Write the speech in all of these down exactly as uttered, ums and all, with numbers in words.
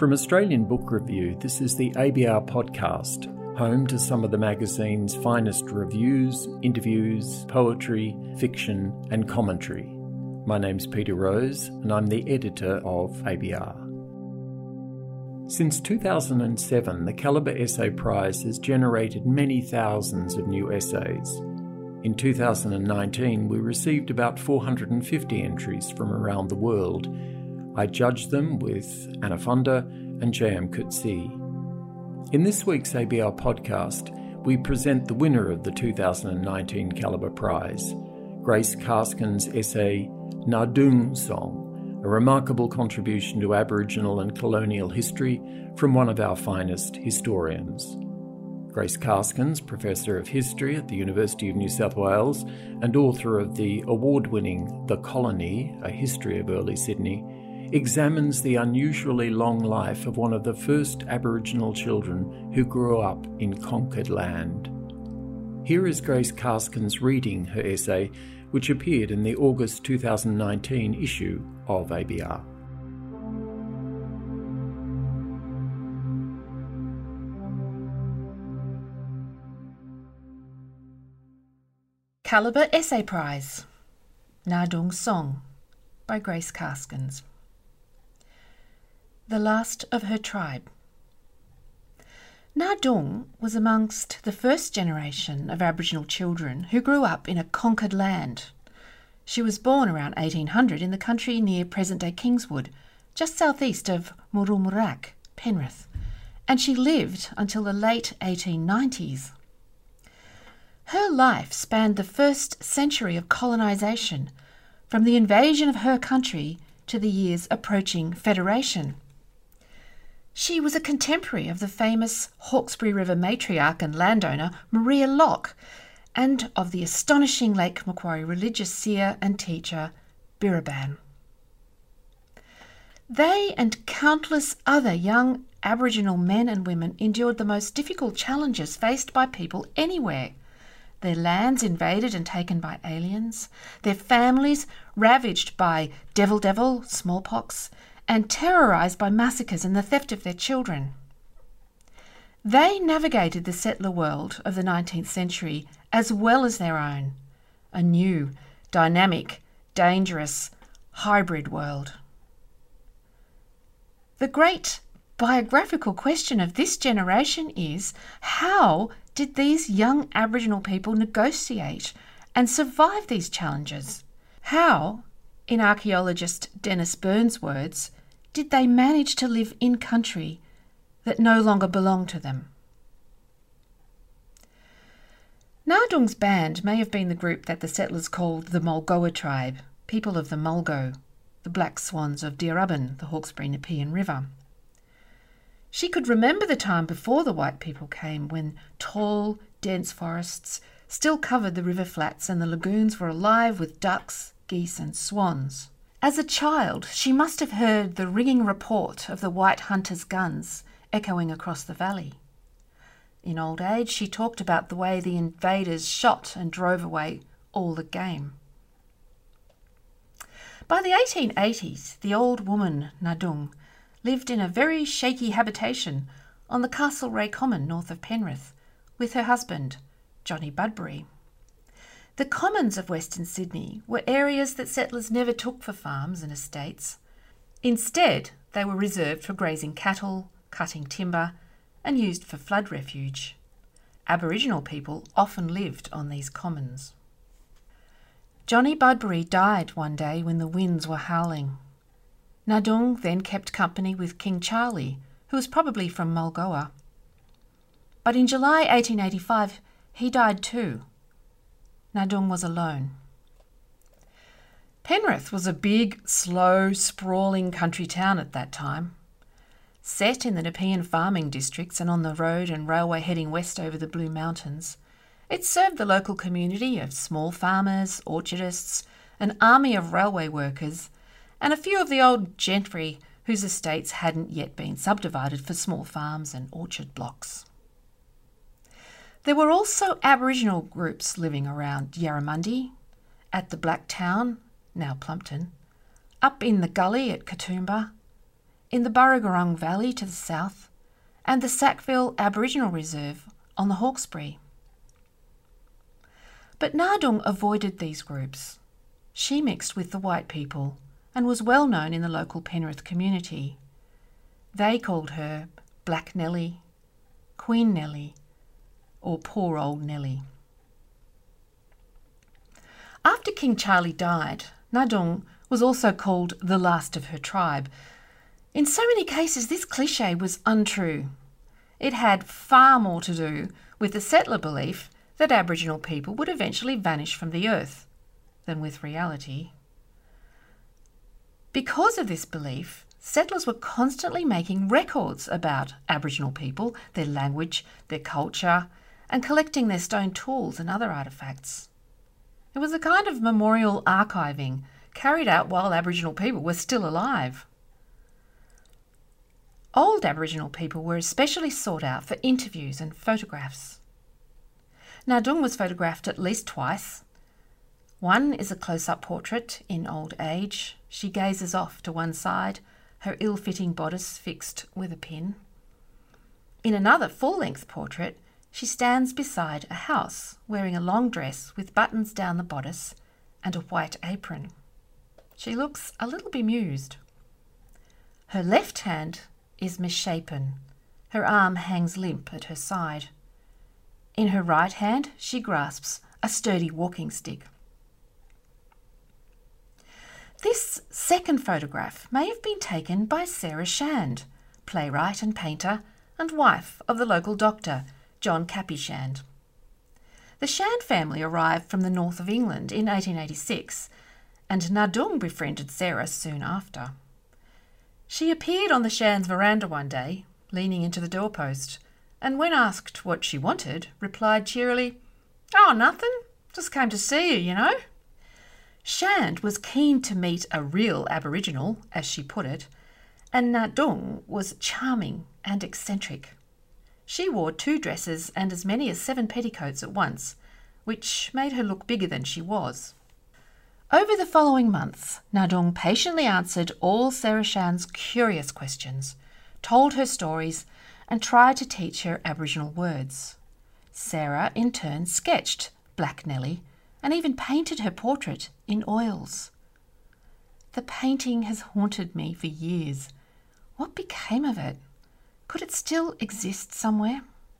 From Australian Book Review, this is the A B R podcast, home to some of the magazine's finest reviews, interviews, poetry, fiction and commentary. My name's Peter Rose and I'm the editor of A B R. Since two thousand seven, the Calibre Essay Prize has generated many thousands of new essays. In two thousand nineteen, we received about four hundred fifty entries from around the world. I judged them with Anna Fonda and J M Coetzee. In this week's A B R podcast, we present the winner of the two thousand nineteen Calibre Prize, Grace Karskens' essay Nardung Song, a remarkable contribution to Aboriginal and colonial history from one of our finest historians. Grace Karskens, Professor of History at the University of New South Wales and author of the award-winning The Colony, A History of Early Sydney, examines the unusually long life of one of the first Aboriginal children who grew up in conquered land. Here is Grace Karskens reading her essay, which appeared in the August two thousand nineteen issue of A B R. Calibre Essay Prize, Nardung Song by Grace Karskens. The last of her tribe. Nardung was amongst the first generation of Aboriginal children who grew up in a conquered land. She was born around eighteen hundred in the country near present-day Kingswood, just southeast of Murrumurruak, Penrith, and she lived until the late eighteen nineties. Her life spanned the first century of colonisation, from the invasion of her country to the years approaching federation. She was a contemporary of the famous Hawkesbury River matriarch and landowner Maria Locke, and of the astonishing Lake Macquarie religious seer and teacher Biraban. They and countless other young Aboriginal men and women endured the most difficult challenges faced by people anywhere. Their lands invaded and taken by aliens, their families ravaged by devil-devil, smallpox, and terrorised by massacres and the theft of their children. They navigated the settler world of the nineteenth century as well as their own, a new, dynamic, dangerous, hybrid world. The great biographical question of this generation is, how did these young Aboriginal people negotiate and survive these challenges? How, in archaeologist Dennis Burns' words, did they manage to live in country that no longer belonged to them? Nardung's band may have been the group that the settlers called the Mulgoa tribe, people of the Mulgo, the black swans of Deerubin, the Hawkesbury Nepean River. She could remember the time before the white people came, when tall, dense forests still covered the river flats and the lagoons were alive with ducks, geese and swans. As a child, she must have heard the ringing report of the white hunters' guns echoing across the valley. In old age, she talked about the way the invaders shot and drove away all the game. By the eighteen eighties, the old woman, Nardung, lived in a very shaky habitation on the Castlereagh Common north of Penrith with her husband, Johnny Budbury. The commons of Western Sydney were areas that settlers never took for farms and estates. Instead, they were reserved for grazing cattle, cutting timber, and used for flood refuge. Aboriginal people often lived on these commons. Johnny Budbury died one day when the winds were howling. Nardung then kept company with King Charlie, who was probably from Mulgoa. But in July eighteen eighty-five, he died too. Nardung was alone. Penrith was a big, slow, sprawling country town at that time. Set in the Nepean farming districts and on the road and railway heading west over the Blue Mountains, it served the local community of small farmers, orchardists, an army of railway workers, and a few of the old gentry whose estates hadn't yet been subdivided for small farms and orchard blocks. There were also Aboriginal groups living around Yarramundi, at the Black Town, now Plumpton, up in the gully at Katoomba, in the Burragorong Valley to the south, and the Sackville Aboriginal Reserve on the Hawkesbury. But Nardung avoided these groups. She mixed with the white people and was well known in the local Penrith community. They called her Black Nellie, Queen Nellie, or Poor Old Nellie. After King Charlie died, Nardung was also called the last of her tribe. In so many cases, this cliché was untrue. It had far more to do with the settler belief that Aboriginal people would eventually vanish from the earth than with reality. Because of this belief, settlers were constantly making records about Aboriginal people, their language, their culture, and collecting their stone tools and other artefacts. It was a kind of memorial archiving carried out while Aboriginal people were still alive. Old Aboriginal people were especially sought out for interviews and photographs. Nardung was photographed at least twice. One is a close-up portrait in old age. She gazes off to one side, her ill-fitting bodice fixed with a pin. In another full-length portrait, she stands beside a house, wearing a long dress with buttons down the bodice and a white apron. She looks a little bemused. Her left hand is misshapen. Her arm hangs limp at her side. In her right hand, she grasps a sturdy walking stick. This second photograph may have been taken by Sarah Shand, playwright and painter, and wife of the local doctor, John Cappy Shand. The Shand family arrived from the north of England in eighteen eighty-six, and Nardung befriended Sarah soon after. She appeared on the Shands' veranda one day, leaning into the doorpost, and when asked what she wanted, replied cheerily, "Oh, nothing. Just came to see you, you know." Shand was keen to meet a real Aboriginal, as she put it, and Nardung was charming and eccentric. She wore two dresses and as many as seven petticoats at once, which made her look bigger than she was. Over the following months, Nardung patiently answered all Sarah Shand's curious questions, told her stories, and tried to teach her Aboriginal words. Sarah, in turn, sketched Black Nellie and even painted her portrait in oils. The painting has haunted me for years. What became of it? Could it still exist somewhere?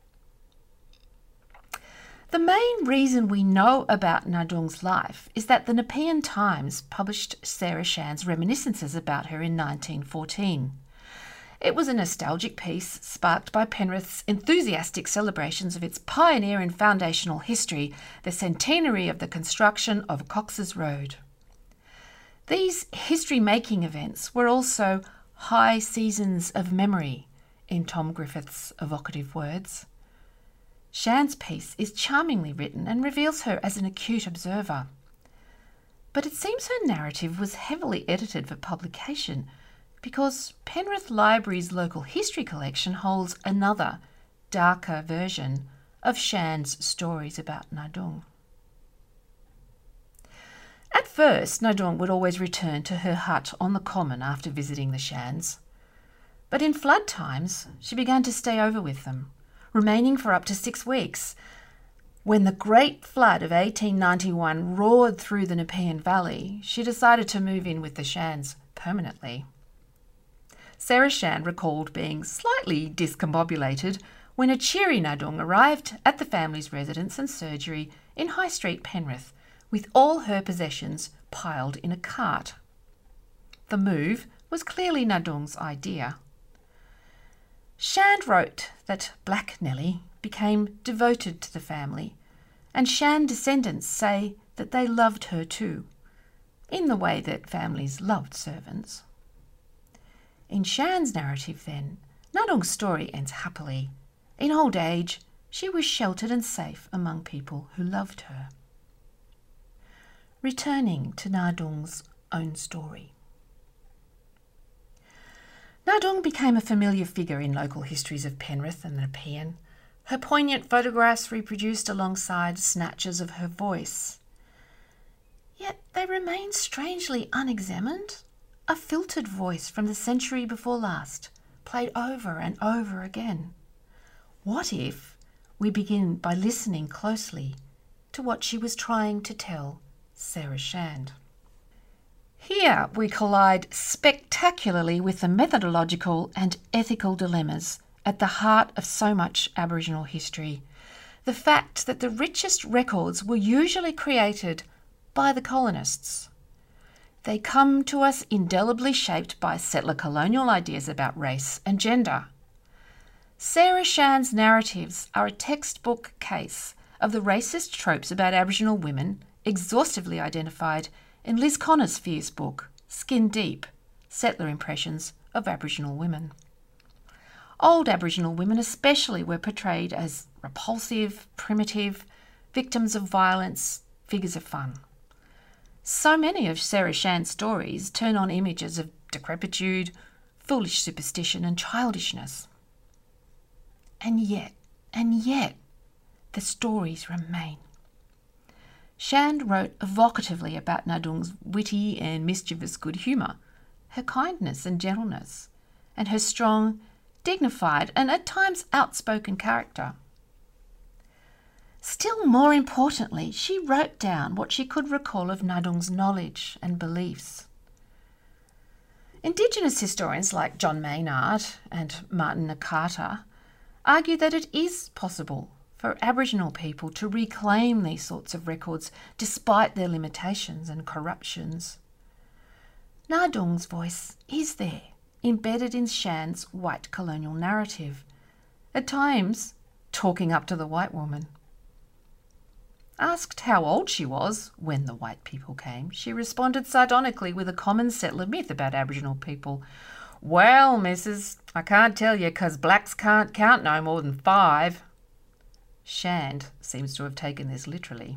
The main reason we know about Nardung's life is that the Nepean Times published Sarah Shand's reminiscences about her in nineteen fourteen. It was a nostalgic piece sparked by Penrith's enthusiastic celebrations of its pioneer and foundational history, the centenary of the construction of Cox's Road. These history-making events were also high seasons of memory, in Tom Griffith's evocative words. Shand's piece is charmingly written and reveals her as an acute observer. But it seems her narrative was heavily edited for publication because Penrith Library's local history collection holds another, darker version of Shand's stories about Nardung. At first, Nardung would always return to her hut on the common after visiting the Shands. But in flood times, she began to stay over with them, remaining for up to six weeks. When the Great Flood of eighteen ninety-one roared through the Nepean Valley, she decided to move in with the Shands permanently. Sarah Shand recalled being slightly discombobulated when a cheery Nardung arrived at the family's residence and surgery in High Street, Penrith, with all her possessions piled in a cart. The move was clearly Nardung's idea. Shand wrote that Black Nellie became devoted to the family, and Shand descendants say that they loved her too, in the way that families loved servants. In Shand's narrative, then, Nardung's story ends happily. In old age, she was sheltered and safe among people who loved her. Returning to Nardung's own story. Nardung became a familiar figure in local histories of Penrith and the Nepean, her poignant photographs reproduced alongside snatches of her voice. Yet they remain strangely unexamined, a filtered voice from the century before last, played over and over again. What if we begin by listening closely to what she was trying to tell Sarah Shand? Here we collide spectacularly with the methodological and ethical dilemmas at the heart of so much Aboriginal history. The fact that the richest records were usually created by the colonists. They come to us indelibly shaped by settler colonial ideas about race and gender. Sarah Shand's narratives are a textbook case of the racist tropes about Aboriginal women exhaustively identified in Liz Connor's fierce book, Skin Deep, Settler Impressions of Aboriginal Women. Old Aboriginal women especially were portrayed as repulsive, primitive, victims of violence, figures of fun. So many of Sarah Shand's stories turn on images of decrepitude, foolish superstition and childishness. And yet, and yet, the stories remain. Shand wrote evocatively about Ngadung's witty and mischievous good humour, her kindness and gentleness, and her strong, dignified and at times outspoken character. Still more importantly, she wrote down what she could recall of Ngadung's knowledge and beliefs. Indigenous historians like John Maynard and Martin Nakata argue that it is possible for Aboriginal people to reclaim these sorts of records despite their limitations and corruptions. Ngadung's voice is there, embedded in Shand's white colonial narrative, at times talking up to the white woman. Asked how old she was when the white people came, she responded sardonically with a common settler myth about Aboriginal people. "Well, missus, I can't tell you 'cause blacks can't count no more than five." Shand seems to have taken this literally.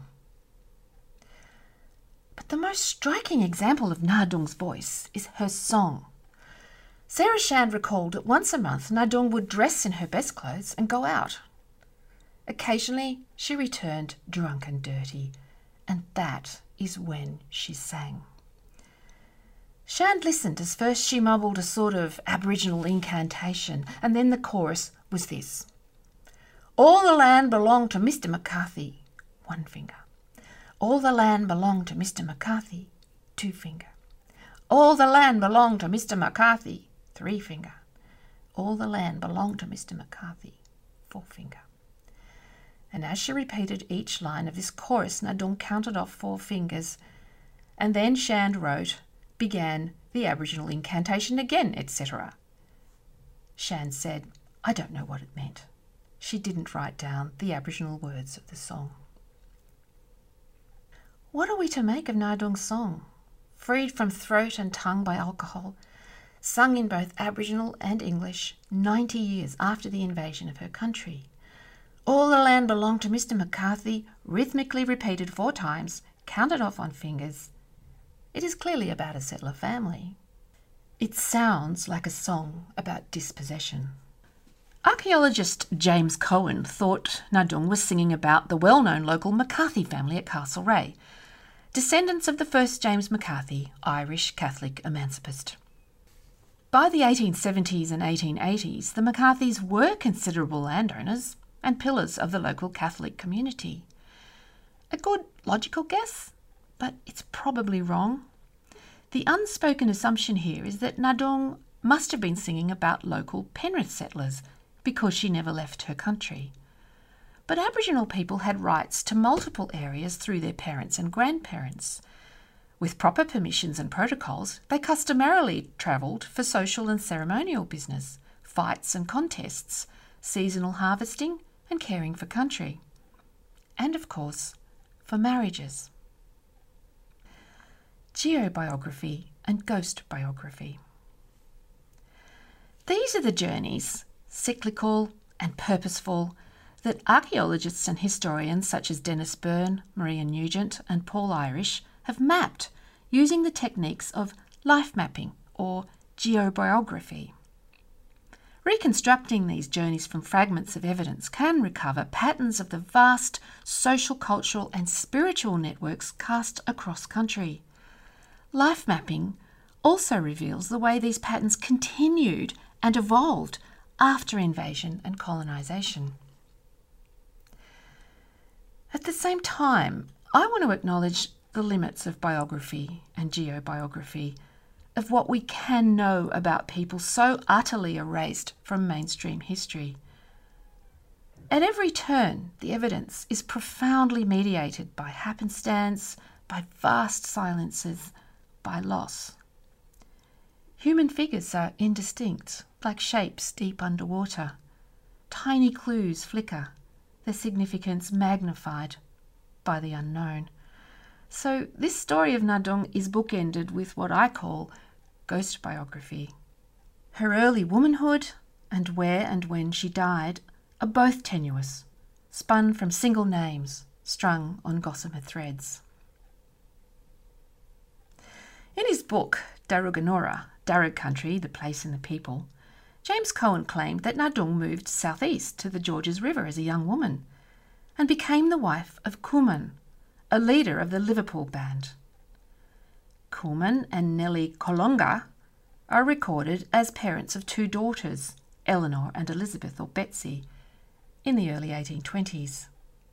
But the most striking example of Ngadung's voice is her song. Sarah Shand recalled that once a month Ngadung would dress in her best clothes and go out. Occasionally she returned drunk and dirty, and that is when she sang. Shand listened as first she mumbled a sort of Aboriginal incantation, and then the chorus was this. "All the land belonged to Mister McCarthy," one finger. "All the land belonged to Mister McCarthy," two finger. "All the land belonged to Mister McCarthy," three finger. "All the land belonged to Mister McCarthy," four finger. And as she repeated each line of this chorus, Ngadung counted off four fingers, and then Shand wrote, began the Aboriginal incantation again, et cetera. Shand said, "I don't know what it meant." She didn't write down the Aboriginal words of the song. What are we to make of Ngadung's song? Freed from throat and tongue by alcohol, sung in both Aboriginal and English ninety years after the invasion of her country. All the land belonged to Mister McCarthy, rhythmically repeated four times, counted off on fingers. It is clearly about a settler family. It sounds like a song about dispossession. Archaeologist James Cohen thought Ngadung was singing about the well-known local McCarthy family at Castlereagh, descendants of the first James McCarthy, Irish Catholic emancipist. By the eighteen seventies and eighteen eighties, the McCarthys were considerable landowners and pillars of the local Catholic community. A good logical guess, but it's probably wrong. The unspoken assumption here is that Ngadung must have been singing about local Penrith settlers because she never left her country. But Aboriginal people had rights to multiple areas through their parents and grandparents. With proper permissions and protocols, they customarily travelled for social and ceremonial business, fights and contests, seasonal harvesting and caring for country. And of course, for marriages. Geobiography and ghost biography. These are the journeys, cyclical and purposeful, that archaeologists and historians such as Dennis Byrne, Maria Nugent and Paul Irish have mapped using the techniques of life mapping or geobiography. Reconstructing these journeys from fragments of evidence can recover patterns of the vast social, cultural and spiritual networks cast across country. Life mapping also reveals the way these patterns continued and evolved after invasion and colonisation. At the same time, I want to acknowledge the limits of biography and geobiography, of what we can know about people so utterly erased from mainstream history. At every turn, the evidence is profoundly mediated by happenstance, by vast silences, by loss. Human figures are indistinct, like shapes deep underwater. Tiny clues flicker, their significance magnified by the unknown. So this story of Nadung is bookended with what I call ghost biography. Her early womanhood and where and when she died are both tenuous, spun from single names strung on gossamer threads. In his book, Daruganora, Darug Country, the Place and the People, James Cohen claimed that Nadung moved southeast to the Georges River as a young woman and became the wife of Kuman, a leader of the Liverpool band. Kuman and Nellie Kolonga are recorded as parents of two daughters, Eleanor and Elizabeth, or Betsy, in the early eighteen twenties.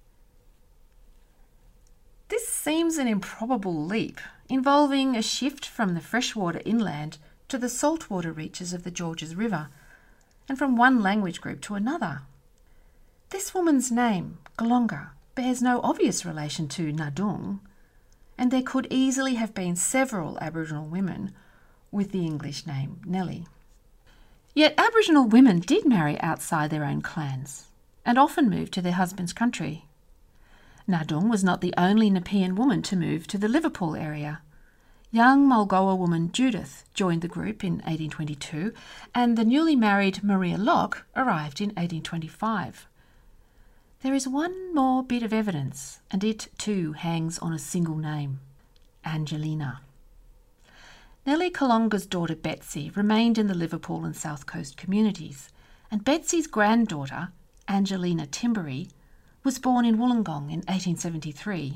This seems an improbable leap, involving a shift from the freshwater inland to the saltwater reaches of the Georges River, and from one language group to another. This woman's name, Kolonga, bears no obvious relation to Nadung, and there could easily have been several Aboriginal women with the English name Nellie. Yet Aboriginal women did marry outside their own clans and often moved to their husband's country. Nadung was not the only Nepean woman to move to the Liverpool area. Young Mulgoa woman Judith joined the group in eighteen twenty-two, and the newly married Maria Locke arrived in eighteen twenty-five. There is one more bit of evidence, and it too hangs on a single name, Angelina. Nellie Kolonga's daughter Betsy remained in the Liverpool and South Coast communities, and Betsy's granddaughter, Angelina Timbery, was born in Wollongong in eighteen seventy-three.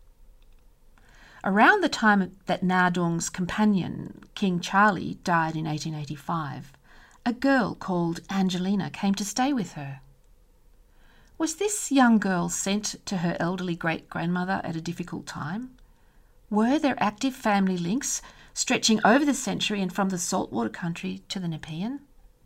Around the time that Nadung's companion, King Charlie, died in eighteen eighty-five, a girl called Angelina came to stay with her. Was this young girl sent to her elderly great-grandmother at a difficult time? Were there active family links stretching over the century and from the saltwater country to the Nepean?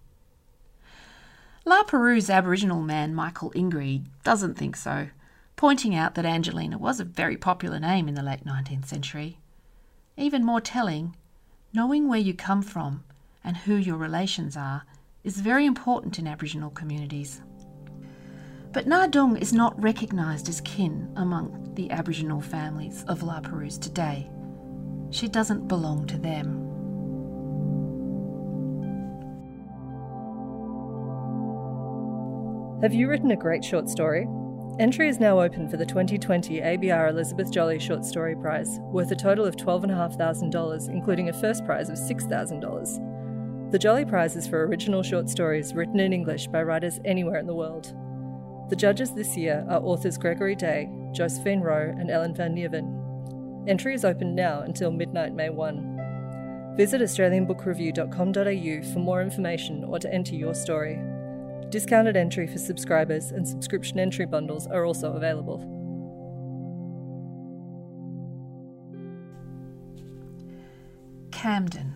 La Perouse's Aboriginal man Michael Ingrid doesn't think so, pointing out that Angelina was a very popular name in the late nineteenth century. Even more telling, knowing where you come from and who your relations are is very important in Aboriginal communities. But Nadung is not recognised as kin among the Aboriginal families of La Perouse today. She doesn't belong to them. Have you written a great short story? Entry is now open for the twenty twenty A B R Elizabeth Joly Short Story Prize, worth a total of twelve thousand five hundred dollars, including a first prize of six thousand dollars. The Joly Prize is for original short stories written in English by writers anywhere in the world. The judges this year are authors Gregory Day, Josephine Rowe and Ellen Van Nieuwen. Entry is open now until midnight May first. Visit australian book review dot com dot a u for more information or to enter your story. Discounted entry for subscribers and subscription entry bundles are also available. Camden.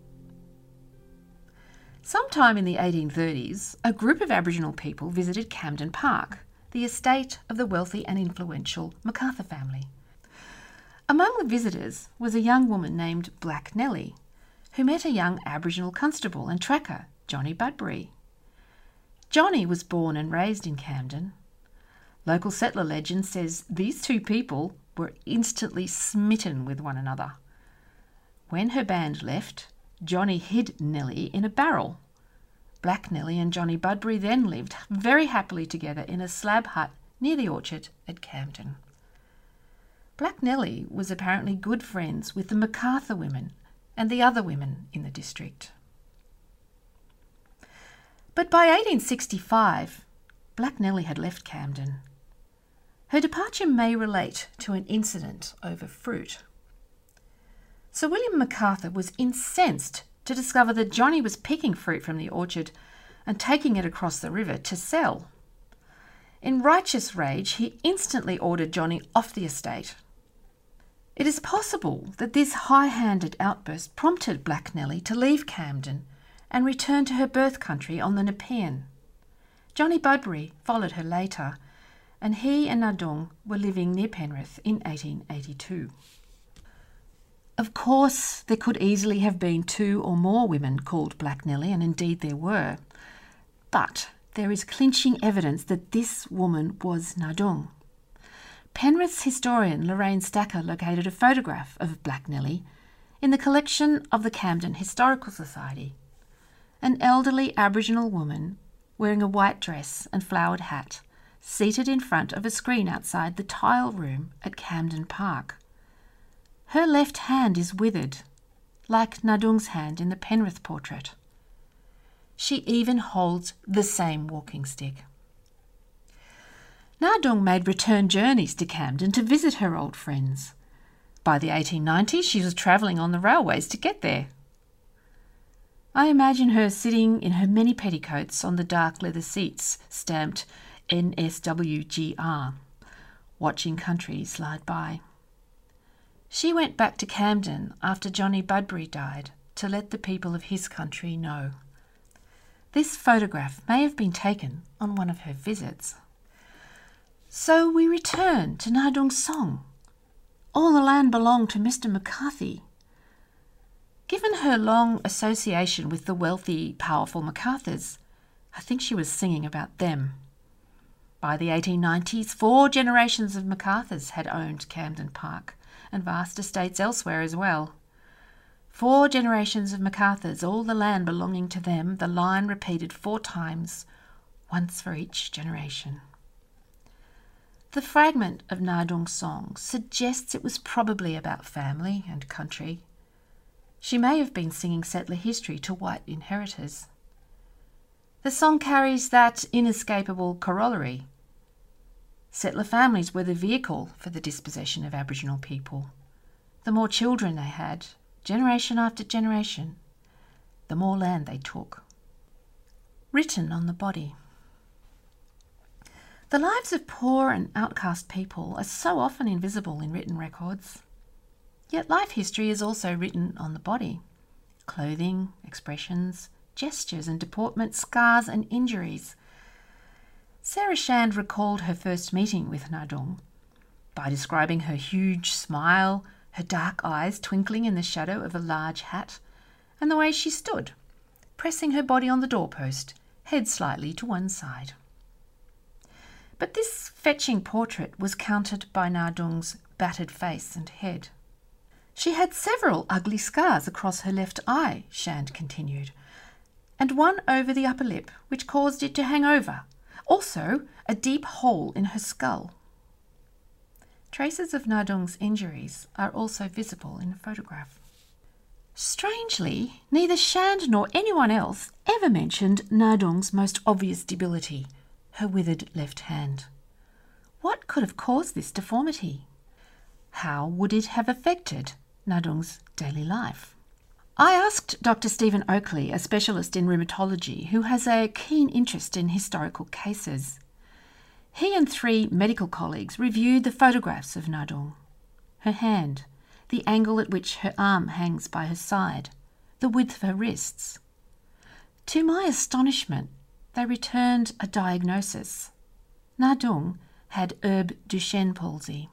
Sometime in the eighteen thirties, a group of Aboriginal people visited Camden Park, the estate of the wealthy and influential MacArthur family. Among the visitors was a young woman named Black Nellie, who met a young Aboriginal constable and tracker, Johnny Budbury. Johnny was born and raised in Camden. Local settler legend says these two people were instantly smitten with one another. When her band left, Johnny hid Nellie in a barrel. Black Nellie and Johnny Budbury then lived very happily together in a slab hut near the orchard at Camden. Black Nellie was apparently good friends with the MacArthur women and the other women in the district. But by eighteen sixty-five, Black Nellie had left Camden. Her departure may relate to an incident over fruit. Sir William MacArthur was incensed to discover that Johnny was picking fruit from the orchard and taking it across the river to sell. In righteous rage, he instantly ordered Johnny off the estate. It is possible that this high-handed outburst prompted Black Nellie to leave Camden and return to her birth country on the Nepean. Johnny Budbury followed her later, and he and Nadung were living near Penrith in eighteen eighty-two. Of course, there could easily have been two or more women called Black Nellie, and indeed there were. But there is clinching evidence that this woman was Nadung. Penrith's historian Lorraine Stacker located a photograph of Black Nellie in the collection of the Camden Historical Society. An elderly Aboriginal woman wearing a white dress and flowered hat, seated in front of a screen outside the tile room at Camden Park. Her left hand is withered, like Nadung's hand in the Penrith portrait. She even holds the same walking stick. Nadung made return journeys to Camden to visit her old friends. By the eighteen nineties, she was travelling on the railways to get there. I imagine her sitting in her many petticoats on the dark leather seats stamped N S W G R, watching country slide by. She went back to Camden after Johnny Budbury died to let the people of his country know. This photograph may have been taken on one of her visits. So we return to Nadung's song. All the land belonged to Mister McCarthy. Given her long association with the wealthy, powerful MacArthurs, I think she was singing about them. By the eighteen nineties, four generations of MacArthurs had owned Camden Park and vast estates elsewhere as well. Four generations of MacArthurs, all the land belonging to them, the line repeated four times, once for each generation. The fragment of Nadung's song suggests it was probably about family and country. She may have been singing settler history to white inheritors. The song carries that inescapable corollary. Settler families were the vehicle for the dispossession of Aboriginal people. The more children they had, generation after generation, the more land they took. Written on the body. The lives of poor and outcast people are so often invisible in written records. Yet life history is also written on the body. Clothing, expressions, gestures and deportment, scars and injuries. Sarah Shand recalled her first meeting with Nadung by describing her huge smile, her dark eyes twinkling in the shadow of a large hat, and the way she stood, pressing her body on the doorpost, head slightly to one side. But this fetching portrait was countered by Nadung's battered face and head. She had several ugly scars across her left eye, Shand continued, and one over the upper lip, which caused it to hang over. Also, a deep hole in her skull. Traces of Nadung's injuries are also visible in the photograph. Strangely, neither Shand nor anyone else ever mentioned Nadung's most obvious debility, her withered left hand. What could have caused this deformity? How would it have affected Nadung's daily life? I asked Doctor Stephen Oakley, a specialist in rheumatology who has a keen interest in historical cases. He and three medical colleagues reviewed the photographs of Nadung. Her hand, the angle at which her arm hangs by her side, the width of her wrists. To my astonishment, they returned a diagnosis. Nadung had Herb Duchenne palsy.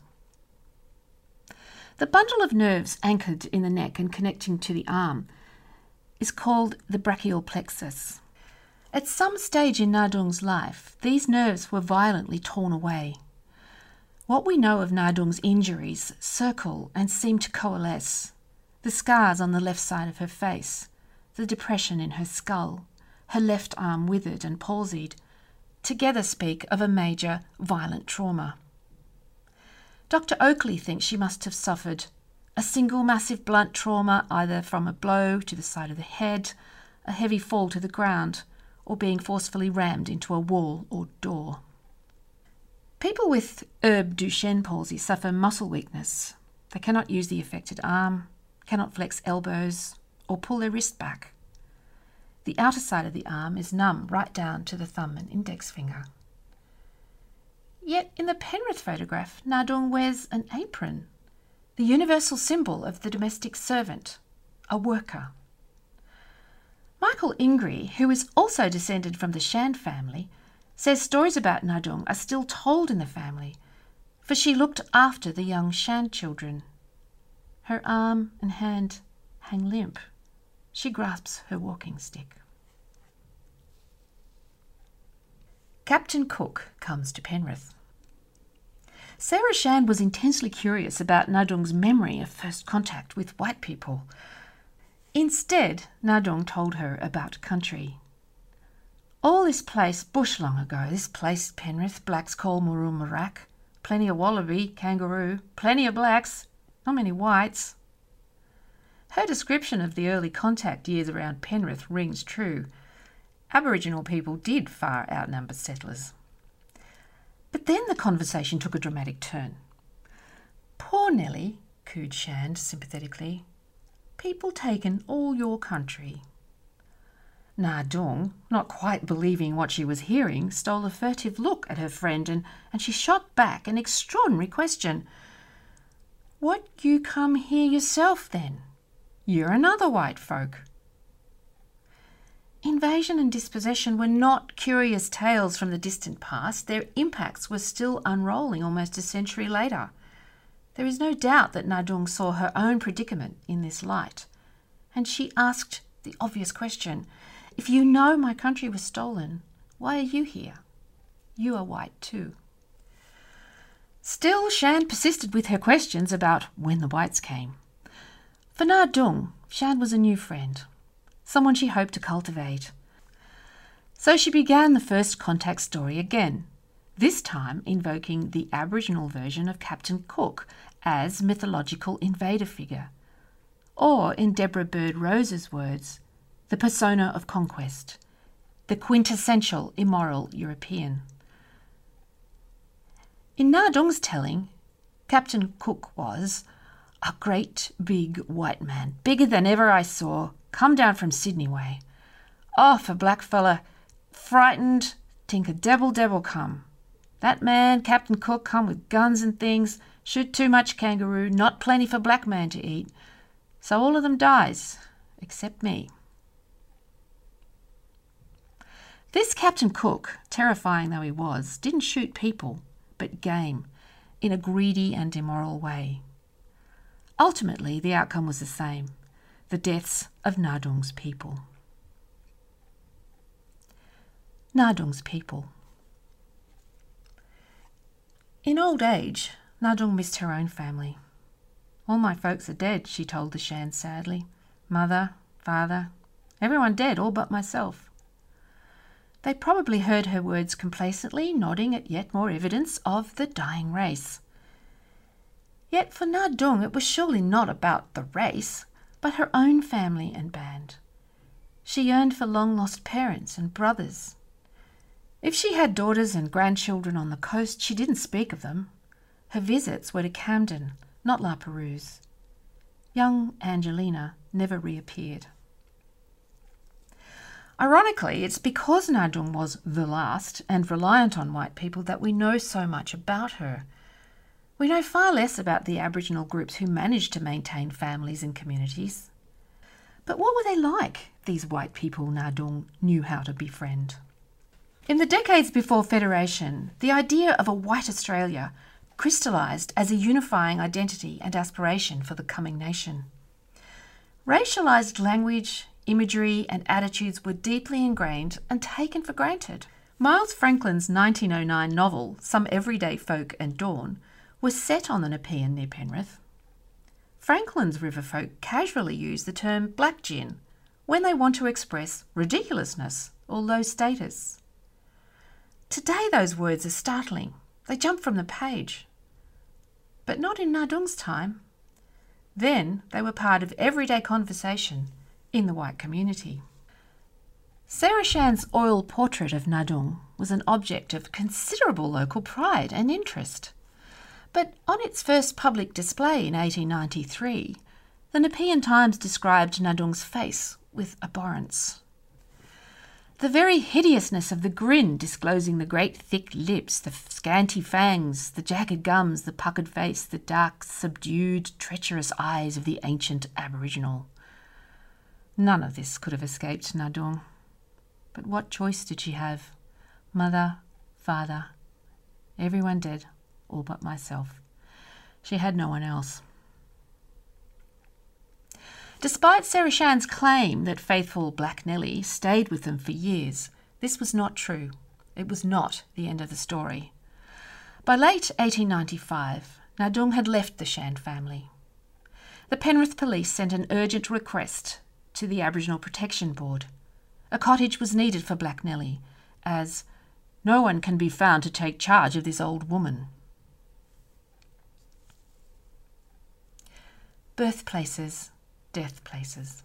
The bundle of nerves anchored in the neck and connecting to the arm is called the brachial plexus. At some stage in Nadung's life, these nerves were violently torn away. What we know of Nadung's injuries circle and seem to coalesce. The scars on the left side of her face, the depression in her skull, her left arm withered and palsied, together speak of a major violent trauma. Doctor Oakley thinks she must have suffered a single massive blunt trauma, either from a blow to the side of the head, a heavy fall to the ground, or being forcefully rammed into a wall or door. People with Herb Duchenne palsy suffer muscle weakness. They cannot use the affected arm, cannot flex elbows or pull their wrist back. The outer side of the arm is numb right down to the thumb and index finger. Yet in the Penrith photograph, Na Dung wears an apron, the universal symbol of the domestic servant, a worker. Michael Ingri, who is also descended from the Shand family, says stories about Na Dung are still told in the family, for she looked after the young Shand children. Her arm and hand hang limp. She grasps her walking stick. Captain Cook comes to Penrith. Sarah Shand was intensely curious about Na Dung's memory of first contact with white people. Instead, Na Dung told her about country. All this place bush long ago, this place Penrith, blacks call Murrumarak, plenty of wallaby, kangaroo, plenty of blacks, not many whites. Her description of the early contact years around Penrith rings true. Aboriginal people did far outnumber settlers. But then the conversation took a dramatic turn. "Poor Nellie," cooed Shand sympathetically. "People taken all your country." Na Dung, not quite believing what she was hearing, stole a furtive look at her friend and, and she shot back an extraordinary question. "What you come here yourself then? You're another white folk." Invasion and dispossession were not curious tales from the distant past. Their impacts were still unrolling almost a century later. There is no doubt that Na Dung saw her own predicament in this light, and she asked the obvious question, "If you know my country was stolen, why are you here? You are white too." Still, Shand persisted with her questions about when the whites came. For Na Dung, Shand was a new friend, someone she hoped to cultivate. So she began the first contact story again, this time invoking the Aboriginal version of Captain Cook as mythological invader figure, or in Deborah Bird Rose's words, the persona of conquest, the quintessential immoral European. In Na Dung's telling, Captain Cook was a great big white man, bigger than ever I saw, come down from Sydney way. Oh, for black fella, frightened, think a devil devil come. That man, Captain Cook, come with guns and things, shoot too much kangaroo, not plenty for black man to eat. So all of them dies, except me. This Captain Cook, terrifying though he was, didn't shoot people, but game, in a greedy and immoral way. Ultimately, the outcome was the same, the deaths of Na Dung's people. Na Dung's people. In old age, Na Dung missed her own family. "All my folks are dead," she told the Shand sadly. "Mother, father, everyone dead, all but myself." They probably heard her words complacently, nodding at yet more evidence of the dying race. Yet for Na Dung it was surely not about the race, but her own family and band. She yearned for long-lost parents and brothers. If she had daughters and grandchildren on the coast, she didn't speak of them. Her visits were to Camden, not La Perouse. Young Angelina never reappeared. Ironically, it's because Na Dung was the last and reliant on white people that we know so much about her. We know far less about the Aboriginal groups who managed to maintain families and communities. But what were they like, these white people Na Dung knew how to befriend? In the decades before Federation, the idea of a white Australia crystallised as a unifying identity and aspiration for the coming nation. Racialised language, imagery and attitudes were deeply ingrained and taken for granted. Miles Franklin's nineteen oh nine novel, Some Everyday Folk and Dawn, was set on the Nepean near Penrith. Franklin's river folk casually use the term black gin when they want to express ridiculousness or low status. Today those words are startling. They jump from the page. But not in Na Dung's time. Then they were part of everyday conversation in the white community. Sarah Shand's oil portrait of Na Dung was an object of considerable local pride and interest. But on its first public display in eighteen ninety-three, The Nepean Times described Nadung's face with abhorrence. The very hideousness of the grin, disclosing the great thick lips, the scanty fangs, the jagged gums, the puckered face, the dark, subdued, treacherous eyes of the ancient Aboriginal. None of this could have escaped Nadung. But what choice did she have? Mother, father, everyone dead, all but myself. She had no one else. Despite Sarah Shan's claim that faithful Black Nellie stayed with them for years, this was not true. It was not the end of the story. By late eighteen ninety-five, Nadung had left the Shan family. The Penrith police sent an urgent request to the Aboriginal Protection Board. A cottage was needed for Black Nellie, as no one can be found to take charge of this old woman. Birthplaces, death places.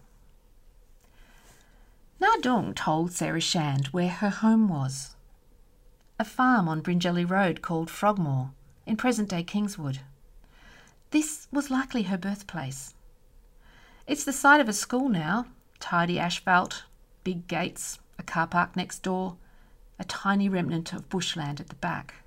Nadung told Sarah Shand where her home was. A farm on Bringelly Road called Frogmore, in present-day Kingswood. This was likely her birthplace. It's the site of a school now, tidy asphalt, big gates, a car park next door, a tiny remnant of bushland at the back.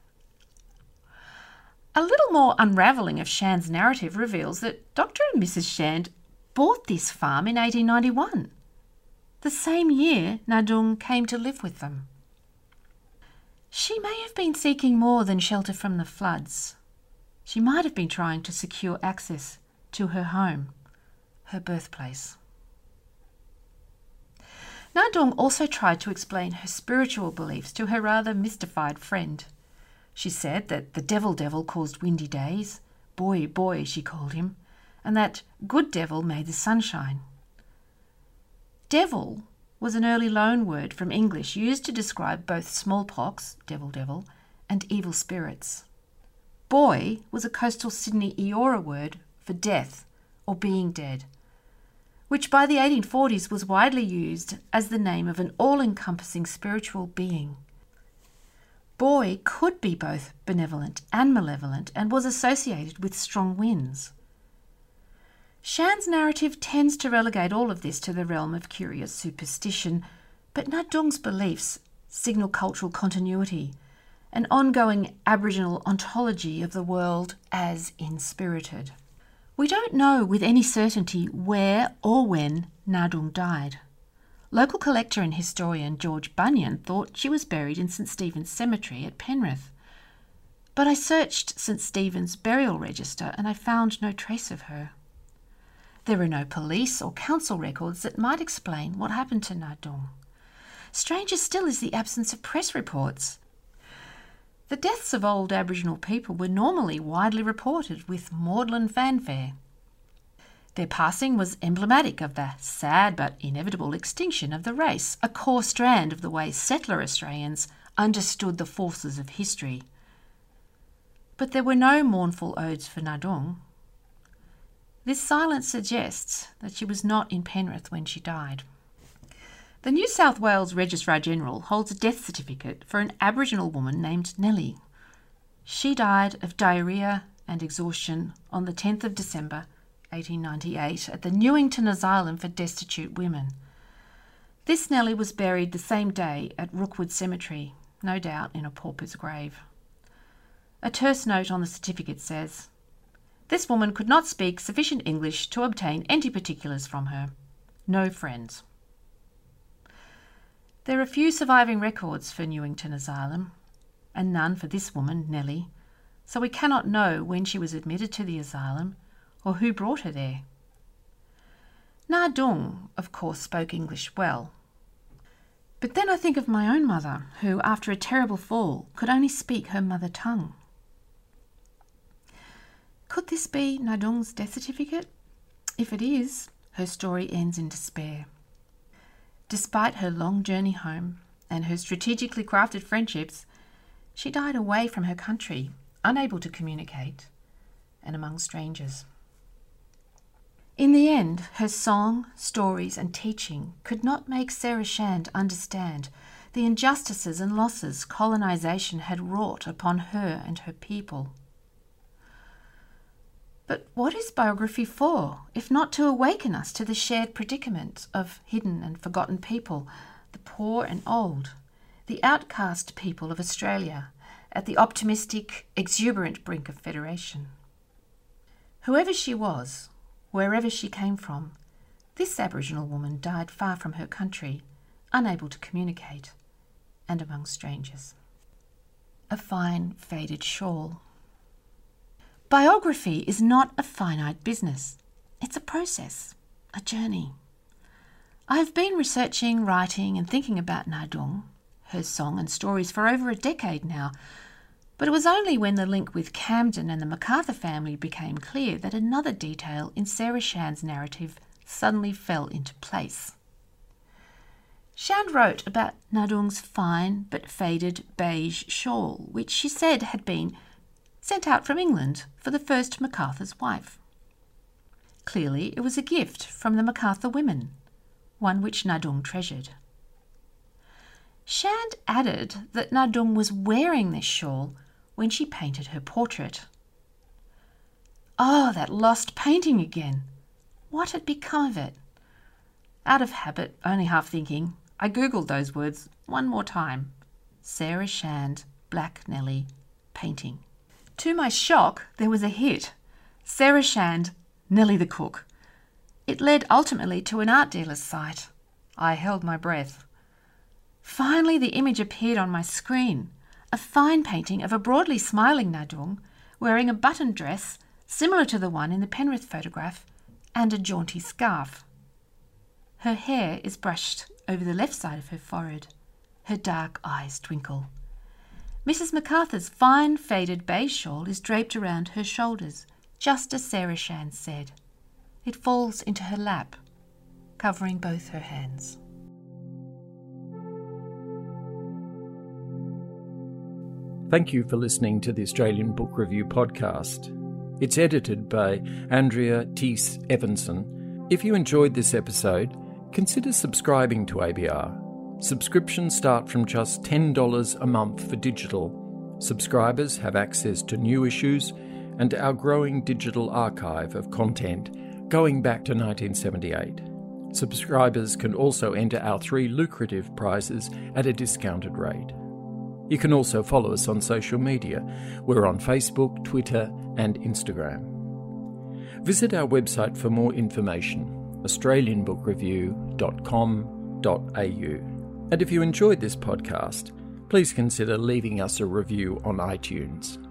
A little more unravelling of Shand's narrative reveals that Doctor and Missus Shand bought this farm in eighteen ninety-one, the same year Nadung came to live with them. She may have been seeking more than shelter from the floods. She might have been trying to secure access to her home, her birthplace. Nadung also tried to explain her spiritual beliefs to her rather mystified friend. She said that the devil devil caused windy days, boy boy she called him, and that good devil made the sunshine. Devil was an early loan word from English used to describe both smallpox, devil devil, and evil spirits. Boy was a coastal Sydney Eora word for death or being dead, which by the eighteen forties was widely used as the name of an all-encompassing spiritual being. Boy could be both benevolent and malevolent and was associated with strong winds. Shan's narrative tends to relegate all of this to the realm of curious superstition, but Nadung's beliefs signal cultural continuity, an ongoing Aboriginal ontology of the world as inspirited. We don't know with any certainty where or when Nadung died. Local collector and historian George Bunyan thought she was buried in St Stephen's Cemetery at Penrith. But I searched St Stephen's burial register and I found no trace of her. There are no police or council records that might explain what happened to Nadung. Stranger still is the absence of press reports. The deaths of old Aboriginal people were normally widely reported with maudlin fanfare. Their passing was emblematic of the sad but inevitable extinction of the race, a core strand of the way settler Australians understood the forces of history. But there were no mournful odes for Nadung. This silence suggests that she was not in Penrith when she died. The New South Wales Registrar-General holds a death certificate for an Aboriginal woman named Nellie. She died of diarrhoea and exhaustion on the tenth of December eighteen ninety-eight at the Newington Asylum for Destitute Women. This Nellie was buried the same day at Rookwood Cemetery, no doubt in a pauper's grave. A terse note on the certificate says, "This woman could not speak sufficient English to obtain any particulars from her. No friends." There are few surviving records for Newington Asylum, and none for this woman, Nellie, so we cannot know when she was admitted to the asylum or who brought her there. Nadung, of course, spoke English well. But then I think of my own mother, who, after a terrible fall, could only speak her mother tongue. Could this be Nadung's death certificate? If it is, her story ends in despair. Despite her long journey home and her strategically crafted friendships, she died away from her country, unable to communicate, and among strangers. In the end, her song, stories and teaching could not make Sarah Shand understand the injustices and losses colonisation had wrought upon her and her people. But what is biography for, if not to awaken us to the shared predicament of hidden and forgotten people, the poor and old, the outcast people of Australia, at the optimistic, exuberant brink of federation? Whoever she was, wherever she came from, this Aboriginal woman died far from her country, unable to communicate, and among strangers. A fine, faded shawl. Biography is not a finite business. It's a process, a journey. I have been researching, writing and thinking about Nardung, her song and stories for over a decade now, but it was only when the link with Camden and the MacArthur family became clear that another detail in Sarah Shand's narrative suddenly fell into place. Shand wrote about Nardung's fine but faded beige shawl, which she said had been sent out from England for the first MacArthur's wife. Clearly it was a gift from the MacArthur women, one which Nardung treasured. Shand added that Nardung was wearing this shawl when she painted her portrait. Oh, that lost painting again! What had become of it? Out of habit, only half thinking, I googled those words one more time. Sarah Shand, Black Nelly, painting. To my shock, there was a hit. Sarah Shand, Nelly the Cook. It led ultimately to an art dealer's site. I held my breath. Finally, the image appeared on my screen. A fine painting of a broadly smiling Nardung, wearing a button dress similar to the one in the Penrith photograph, and a jaunty scarf. Her hair is brushed over the left side of her forehead. Her dark eyes twinkle. Missus MacArthur's fine faded beige shawl is draped around her shoulders, just as Sarah Shand said. It falls into her lap, covering both her hands. Thank you for listening to the Australian Book Review podcast. It's edited by Andrea Teese Evanson. If you enjoyed this episode, consider subscribing to A B R. Subscriptions start from just ten dollars a month for digital. Subscribers have access to new issues and our growing digital archive of content going back to nineteen seventy-eight. Subscribers can also enter our three lucrative prizes at a discounted rate. You can also follow us on social media. We're on Facebook, Twitter and Instagram. Visit our website for more information, australian book review dot com dot a u. And if you enjoyed this podcast, please consider leaving us a review on iTunes.